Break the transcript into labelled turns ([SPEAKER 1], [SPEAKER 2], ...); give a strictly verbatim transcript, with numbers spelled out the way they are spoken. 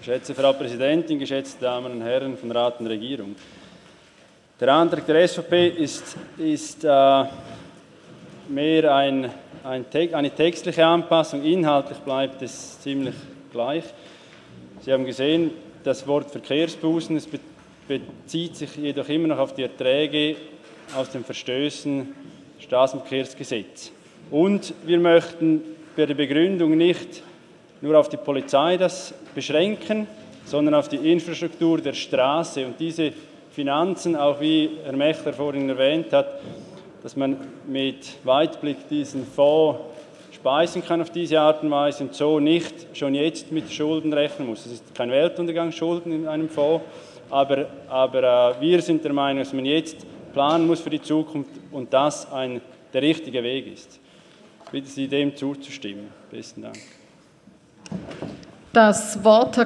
[SPEAKER 1] Geschätzte Frau Präsidentin, geschätzte Damen und Herren von Rat und Regierung. Der Antrag der S V P ist, ist äh, mehr ein, ein, eine textliche Anpassung, inhaltlich bleibt es ziemlich gleich. Sie haben gesehen, das Wort Verkehrsbußen, es bezieht sich jedoch immer noch auf die Erträge aus den Verstößen des Straßenverkehrsgesetzes. Und wir möchten bei der Begründung nicht nur auf die Polizei das beschränken, sondern auf die Infrastruktur der Straße und diese Finanzen, auch wie Herr Mechler vorhin erwähnt hat, dass man mit Weitblick diesen Fonds speisen kann auf diese Art und Weise und so nicht schon jetzt mit Schulden rechnen muss. Es ist kein Weltuntergang, Schulden in einem Fonds, aber, aber äh, wir sind der Meinung, dass man jetzt planen muss für die Zukunft und das ein, der richtige Weg ist. Ich bitte Sie, dem zuzustimmen. Besten Dank.
[SPEAKER 2] Das Wort